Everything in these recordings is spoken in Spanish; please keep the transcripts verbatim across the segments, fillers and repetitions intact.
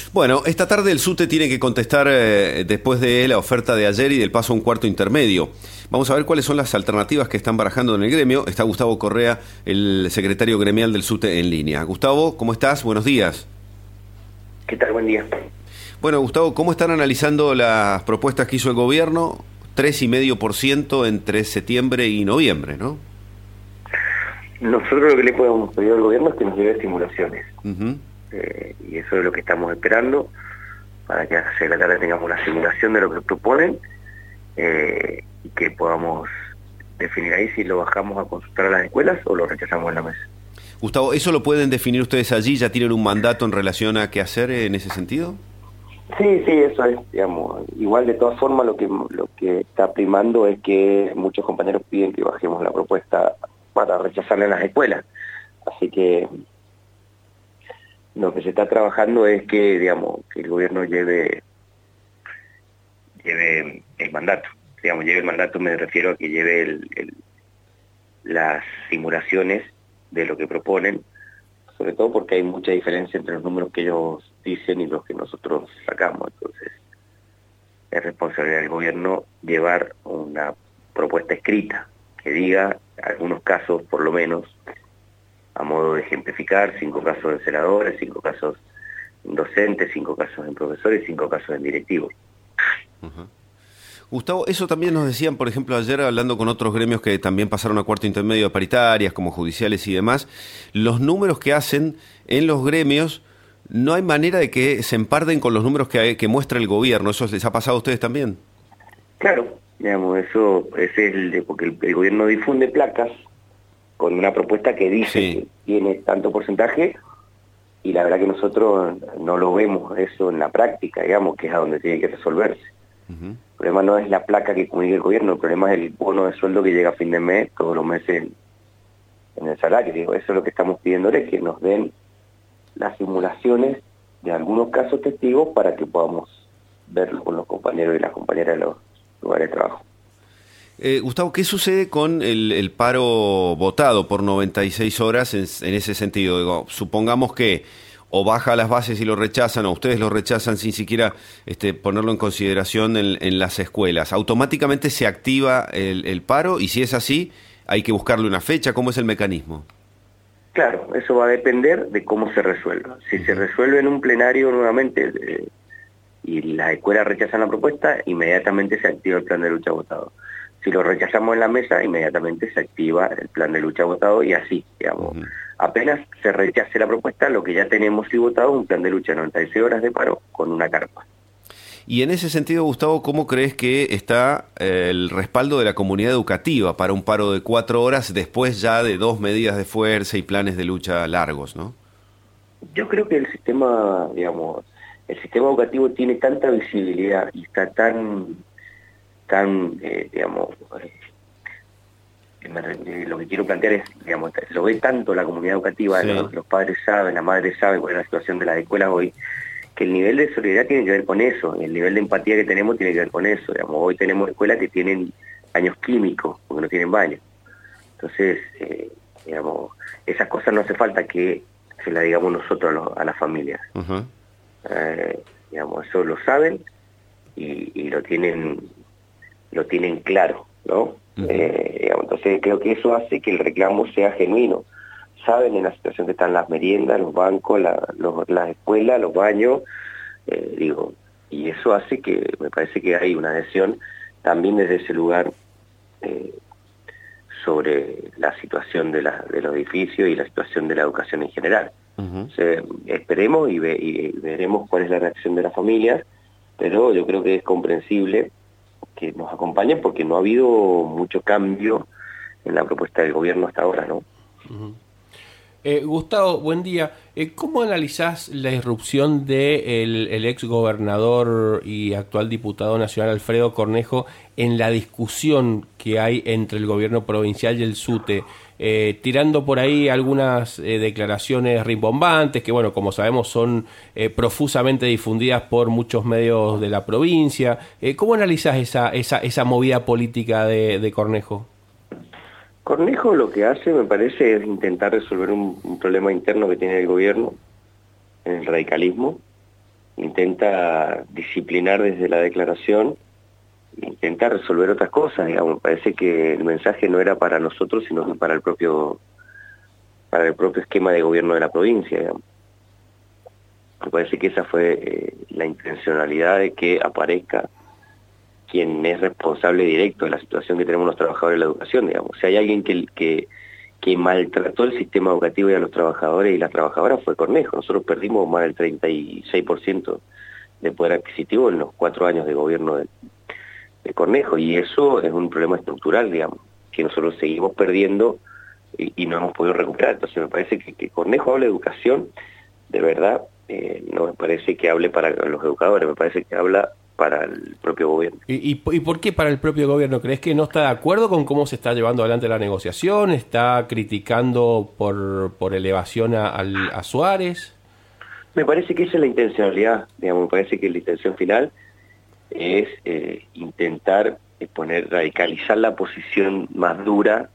Bueno, esta tarde el SUTE tiene que contestar eh, después de la oferta de ayer y del paso a un cuarto intermedio. Vamos a ver cuáles son las alternativas que están barajando en el gremio. Está Gustavo Correa, el secretario gremial del SUTE, en línea. Gustavo, ¿cómo estás? Buenos días. ¿Qué tal? Buen día. Bueno, Gustavo, ¿cómo están analizando las propuestas que hizo el gobierno? tres coma cinco por ciento entre septiembre y noviembre, ¿no? Nosotros lo que le podemos pedir al gobierno es que nos lleve simulaciones. Uh-huh. eh, y eso es lo que estamos esperando, para que a las seis de la tarde tengamos una simulación de lo que proponen eh, y que podamos definir ahí si lo bajamos a consultar a las escuelas o lo rechazamos en la mesa. Gustavo, ¿eso lo pueden definir ustedes allí? ¿Ya tienen un mandato en relación a qué hacer en ese sentido? Sí, sí, eso es, digamos, igual de todas formas lo que lo que está primando es que muchos compañeros piden que bajemos la propuesta para rechazarla en las escuelas. Así que lo que se está trabajando es que, digamos, que el gobierno lleve lleve el mandato. Digamos, lleve el mandato, me refiero a que lleve el, el, las simulaciones de lo que proponen, sobre todo porque hay mucha diferencia entre los números que ellos dicen y los que nosotros sacamos. Entonces, es responsabilidad del gobierno llevar una propuesta escrita que diga algunos casos, por lo menos, a modo de ejemplificar, cinco casos de senadores, cinco casos en docentes, cinco casos en profesores, cinco casos en directivos. Uh-huh. Gustavo, eso también nos decían, por ejemplo, ayer hablando con otros gremios que también pasaron a cuarto intermedio de paritarias, como judiciales y demás, los números que hacen en los gremios, no hay manera de que se emparden con los números que, hay, que muestra el gobierno. ¿Eso les ha pasado a ustedes también? Claro, digamos, eso ese es el de, porque el, el gobierno difunde placas con una propuesta que dice sí. que tiene tanto porcentaje, y la verdad que nosotros no lo vemos eso en la práctica, digamos, que es a donde tiene que resolverse. Uh-huh. El problema no es la placa que comunica el gobierno, el problema es el bono de sueldo que llega a fin de mes, todos los meses en, en el salario. Digo, eso es lo que estamos pidiéndoles, que nos den las simulaciones de algunos casos testigos para que podamos verlo con los compañeros y las compañeras de los lugares de trabajo. Eh, Gustavo, ¿qué sucede con el, el paro votado por noventa y seis horas en, en ese sentido? Digo, supongamos que o baja las bases y lo rechazan, o ustedes lo rechazan sin siquiera este, ponerlo en consideración en, en las escuelas. ¿Automáticamente se activa el, el paro? Y si es así, ¿hay que buscarle una fecha? ¿Cómo es el mecanismo? Claro, eso va a depender de cómo se resuelva. Si se resuelve en un plenario nuevamente eh, y las escuelas rechazan la propuesta, inmediatamente se activa el plan de lucha votado. Si lo rechazamos en la mesa, inmediatamente se activa el plan de lucha votado y así, digamos. Uh-huh. Apenas se rechace la propuesta, lo que ya tenemos y votado es un plan de lucha de noventa y seis horas de paro con una carpa. Y en ese sentido, Gustavo, ¿cómo crees que está eh, el respaldo de la comunidad educativa para un paro de cuatro horas después ya de dos medidas de fuerza y planes de lucha largos, ¿no? Yo creo que el sistema, digamos, el sistema educativo tiene tanta visibilidad y está tan, tan, eh, digamos, eh, lo que quiero plantear es, digamos, lo ve tanto la comunidad educativa, sí. los, los padres saben, las madres saben cuál es la situación de las escuelas hoy, que el nivel de solidaridad tiene que ver con eso, el nivel de empatía que tenemos tiene que ver con eso. Digamos, hoy tenemos escuelas que tienen baños químicos, porque no tienen baño. Entonces, eh, digamos, esas cosas no hace falta que se las digamos nosotros a, los, a las familias. Uh-huh. eh, digamos, eso lo saben y, y lo tienen lo tienen claro, ¿no? Uh-huh. Eh, digamos, entonces creo que eso hace que el reclamo sea genuino. Saben en la situación que están las meriendas, los bancos, la, los, las escuelas, los baños, eh, digo, y eso hace que me parece que hay una adhesión también desde ese lugar eh, sobre la situación de, la, de los edificios y la situación de la educación en general. Uh-huh. O sea, esperemos y, ve, y veremos cuál es la reacción de las familias, pero yo creo que es comprensible que nos acompañen porque no ha habido mucho cambio en la propuesta del gobierno hasta ahora, ¿no? Uh-huh. Eh, Gustavo, buen día. Eh, ¿Cómo analizás la irrupción del el ex gobernador y actual diputado nacional Alfredo Cornejo en la discusión que hay entre el gobierno provincial y el SUTE? Eh, tirando por ahí algunas eh, declaraciones rimbombantes que, bueno, como sabemos son eh, profusamente difundidas por muchos medios de la provincia. Eh, ¿Cómo analizás esa, esa, esa movida política de, de Cornejo? Cornejo lo que hace, me parece, es intentar resolver un, un problema interno que tiene el gobierno, en el radicalismo, intenta disciplinar desde la declaración, intenta resolver otras cosas, digamos. Me parece que el mensaje no era para nosotros, sino que para el propio para el propio esquema de gobierno de la provincia, digamos. Me parece que esa fue eh, la intencionalidad de que aparezca quien es responsable directo de la situación que tenemos los trabajadores de la educación, digamos. Si hay alguien que, que, que maltrató el sistema educativo y a los trabajadores y las trabajadoras fue Cornejo. Nosotros perdimos más del treinta y seis por ciento de poder adquisitivo en los cuatro años de gobierno de, de Cornejo, y eso es un problema estructural, digamos, que nosotros seguimos perdiendo y, y no hemos podido recuperar. Entonces me parece que, que Cornejo habla de educación, de verdad, eh, no me parece que hable para los educadores, me parece que habla para el propio gobierno. ¿Y, y, ¿Y por qué para el propio gobierno? ¿Crees que no está de acuerdo con cómo se está llevando adelante la negociación? ¿Está criticando por, por elevación a, a Suárez? Me parece que esa es la intencionalidad, digamos, me parece que la intención final es eh, intentar eh, poner, radicalizar la posición más dura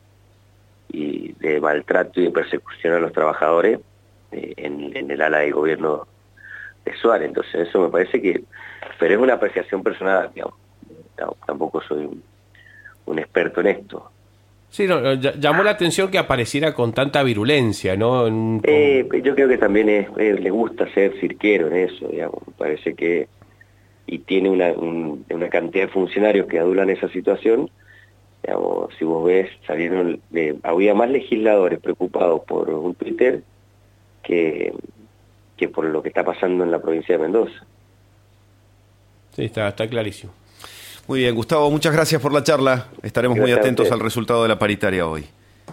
y de maltrato y de persecución a los trabajadores eh, en, en el ala de gobierno de Suárez. Entonces eso me parece que, pero es una apreciación personal, digamos. No, tampoco soy un, un experto en esto. Sí, no, llamó la atención que apareciera con tanta virulencia, ¿no? En, con... eh, yo creo que también es, eh, le gusta ser cirquero en eso, digamos. Me parece que, y tiene una, un, una cantidad de funcionarios que adulan esa situación. Digamos, si vos ves, salieron, eh, había más legisladores preocupados por un Twitter que, que por lo que está pasando en la provincia de Mendoza. Sí, está, está clarísimo. Muy bien, Gustavo, muchas gracias por la charla. Estaremos gracias muy atentos al resultado de la paritaria hoy.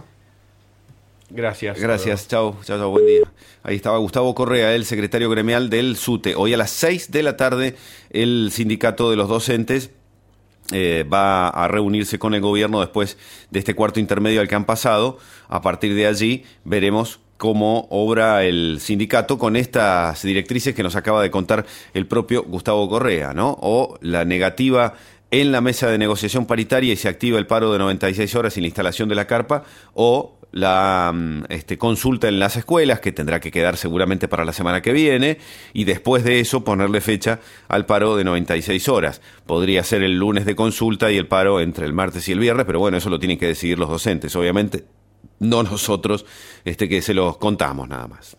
Gracias. Gracias, chao, chao, chao, buen día. Ahí estaba Gustavo Correa, el secretario gremial del SUTE. Hoy a las seis de la tarde el sindicato de los docentes eh, va a reunirse con el gobierno después de este cuarto intermedio al que han pasado. A partir de allí veremos cómo obra el sindicato con estas directrices que nos acaba de contar el propio Gustavo Correa, ¿no? O la negativa en la mesa de negociación paritaria y se activa el paro de noventa y seis horas y la instalación de la carpa, o la este, consulta en las escuelas, que tendrá que quedar seguramente para la semana que viene, y después de eso ponerle fecha al paro de noventa y seis horas. Podría ser el lunes de consulta y el paro entre el martes y el viernes, pero bueno, eso lo tienen que decidir los docentes, obviamente, no nosotros, este, que se los contamos nada más.